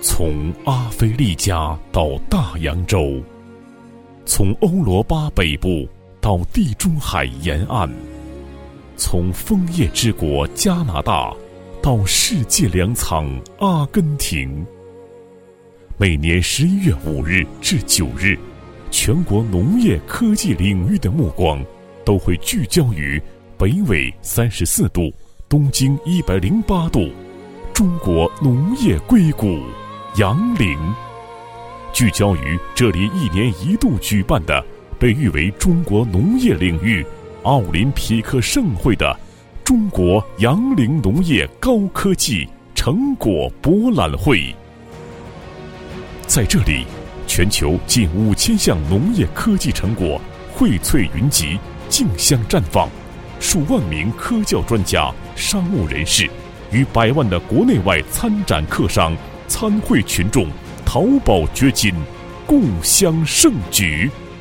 从阿非利加到大洋洲，从欧罗巴北部到地中海沿岸，从枫叶之国加拿大到世界粮仓阿根廷。每年11月5日至9日，全国农业科技领域的目光都会聚焦于北纬34度、东经108度，中国农业硅谷杨凌，聚焦于这里1年1度举办的被誉为中国农业领域奥林匹克盛会的中国杨凌农业高科技成果博览会。在这里，全球近5000项农业科技成果荟萃云集，竞相绽放，数万名科教专家、商务人士与100万的国内外参展客商、参会群众淘宝掘金，共襄盛举。